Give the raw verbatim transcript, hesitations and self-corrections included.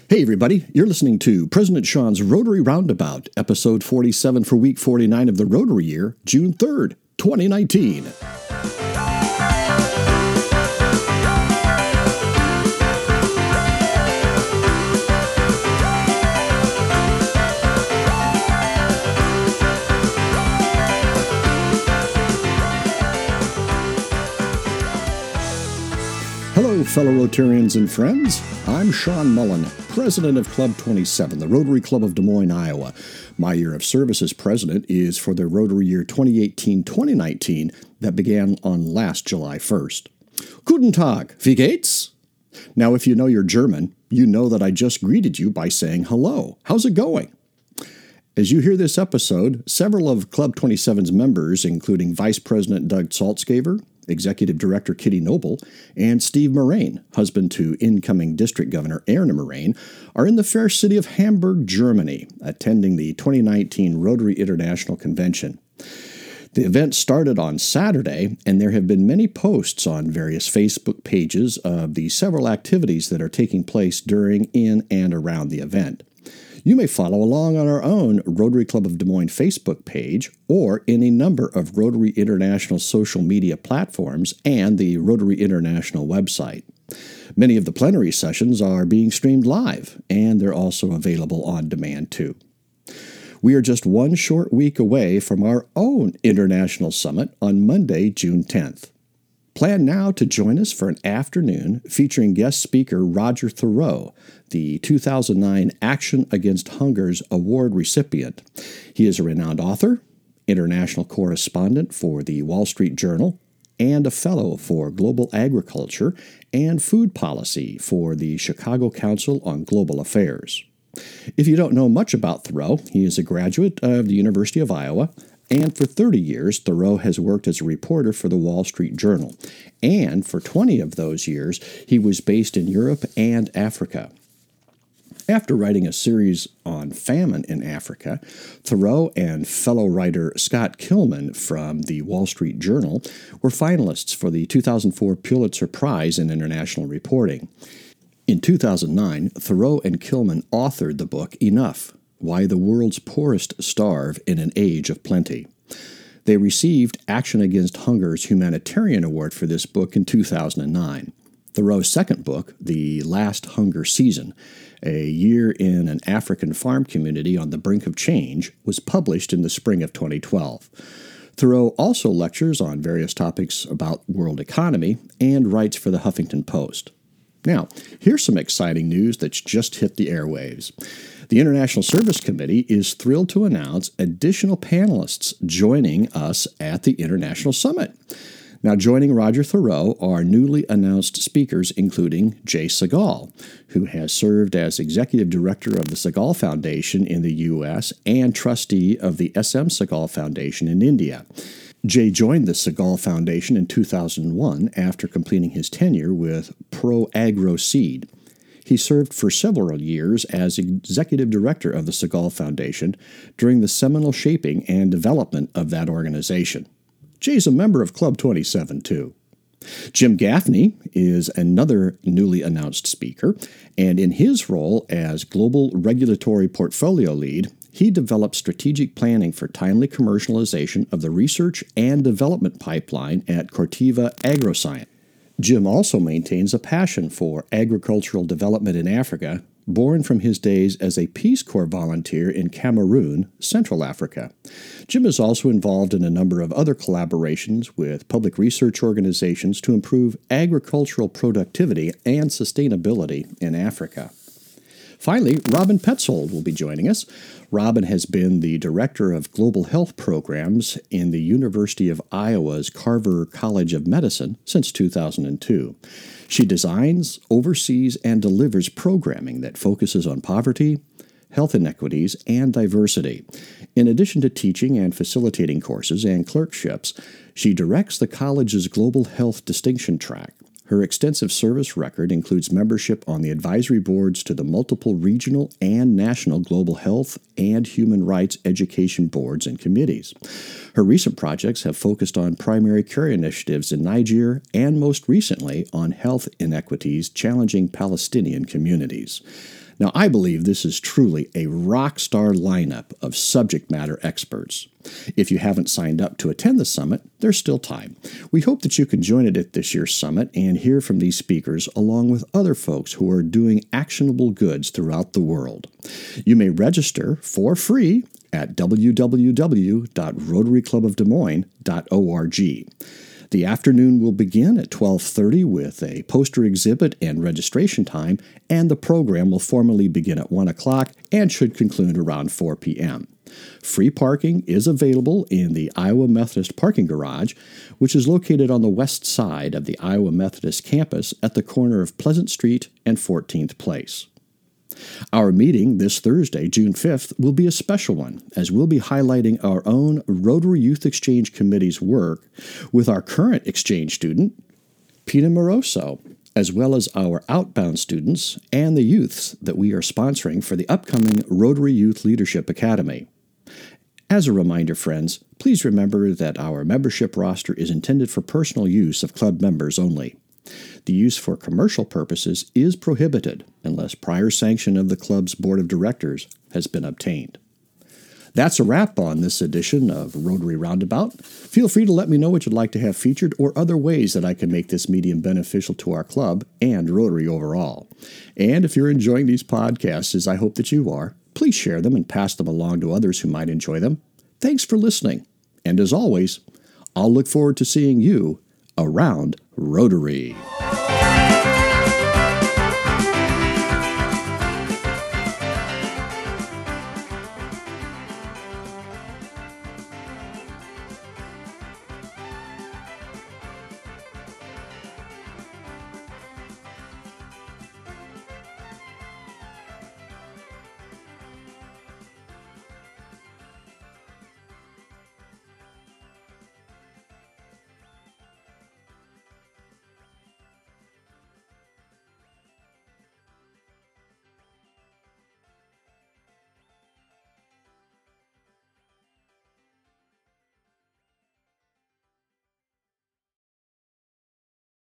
Hey everybody, you're listening to President Sean's Rotary Roundabout, episode forty-seven for week forty-nine of the Rotary year, June third, twenty nineteen. Hello, fellow Rotarians and friends. I'm Sean Mullen, president of Club twenty-seven, the Rotary Club of Des Moines, Iowa. My year of service as president is for the Rotary year twenty eighteen twenty nineteen that began on last July first. Guten Tag, wie geht's? Now, if you know your German, you know that I just greeted you by saying hello. How's it going? As you hear this episode, several of Club twenty-seven's members, including Vice President Doug Saltzgaver, Executive Director Kitty Noble, and Steve Moraine, husband to incoming District Governor Erna Moraine, are in the fair city of Hamburg, Germany, attending the twenty nineteen Rotary International Convention. The event started on Saturday, and there have been many posts on various Facebook pages of the several activities that are taking place during, in, and around the event. You may follow along on our own Rotary Club of Des Moines Facebook page or in a number of Rotary International social media platforms and the Rotary International website. Many of the plenary sessions are being streamed live, and they're also available on demand too. We are just one short week away from our own International Summit on Monday, June tenth. Plan now to join us for an afternoon featuring guest speaker Roger Thoreau, the two thousand nine Action Against Hunger's award recipient. He is a renowned author, international correspondent for the Wall Street Journal, and a fellow for global agriculture and food policy for the Chicago Council on Global Affairs. If you don't know much about Thoreau, he is a graduate of the University of Iowa, and for thirty years, Thoreau has worked as a reporter for the Wall Street Journal. And for twenty of those years, he was based in Europe and Africa. After writing a series on famine in Africa, Thoreau and fellow writer Scott Kilman from the Wall Street Journal were finalists for the two thousand four Pulitzer Prize in International Reporting. In two thousand nine, Thoreau and Kilman authored the book Enough: Why the World's Poorest Starve in an Age of Plenty. They received Action Against Hunger's Humanitarian Award for this book in two thousand nine. Thoreau's second book, The Last Hunger Season, A Year in an African Farm Community on the Brink of Change, was published in the spring of twenty twelve. Thoreau also lectures on various topics about world economy and writes for the Huffington Post. Now, here's some exciting news that's just hit the airwaves. The International Service Committee is thrilled to announce additional panelists joining us at the International Summit. Now, joining Roger Thoreau are newly announced speakers, including Jay Sagal, who has served as Executive Director of the Sagal Foundation in the U S and trustee of the S M Sagal Foundation in India. Jay joined the Sagal Foundation in two thousand one after completing his tenure with Pro Agro Seed. He served for several years as Executive Director of the Sagal Foundation during the seminal shaping and development of that organization. Jay's a member of Club twenty-seven, too. Jim Gaffney is another newly announced speaker, and in his role as Global Regulatory Portfolio Lead, he developed strategic planning for timely commercialization of the research and development pipeline at Corteva Agroscience. Jim also maintains a passion for agricultural development in Africa, born from his days as a Peace Corps volunteer in Cameroon, Central Africa. Jim is also involved in a number of other collaborations with public research organizations to improve agricultural productivity and sustainability in Africa. Finally, Robin Petzold will be joining us. Robin has been the Director of Global Health Programs in the University of Iowa's Carver College of Medicine since two thousand two. She designs, oversees, and delivers programming that focuses on poverty, health inequities, and diversity. In addition to teaching and facilitating courses and clerkships, she directs the college's Global Health Distinction Track. Her extensive service record includes membership on the advisory boards to the multiple regional and national global health and human rights education boards and committees. Her recent projects have focused on primary care initiatives in Niger and most recently on health inequities challenging Palestinian communities. Now, I believe this is truly a rock star lineup of subject matter experts. If you haven't signed up to attend the summit, there's still time. We hope that you can join us at this year's summit and hear from these speakers along with other folks who are doing actionable goods throughout the world. You may register for free at w w w dot rotary club of des moines dot org. The afternoon will begin at twelve thirty with a poster exhibit and registration time, and the program will formally begin at one o'clock and should conclude around four p.m. Free parking is available in the Iowa Methodist parking garage, which is located on the west side of the Iowa Methodist campus at the corner of Pleasant Street and fourteenth Place. Our meeting this Thursday, June fifth, will be a special one, as we'll be highlighting our own Rotary Youth Exchange Committee's work with our current exchange student, Pina Moroso, as well as our outbound students and the youths that we are sponsoring for the upcoming Rotary Youth Leadership Academy. As a reminder, friends, please remember that our membership roster is intended for personal use of club members only. The use for commercial purposes is prohibited unless prior sanction of the club's board of directors has been obtained. That's a wrap on this edition of Rotary Roundabout. Feel free to let me know what you'd like to have featured or other ways that I can make this medium beneficial to our club and Rotary overall. And if you're enjoying these podcasts, as I hope that you are, please share them and pass them along to others who might enjoy them. Thanks for listening. And as always, I'll look forward to seeing you around Rotary.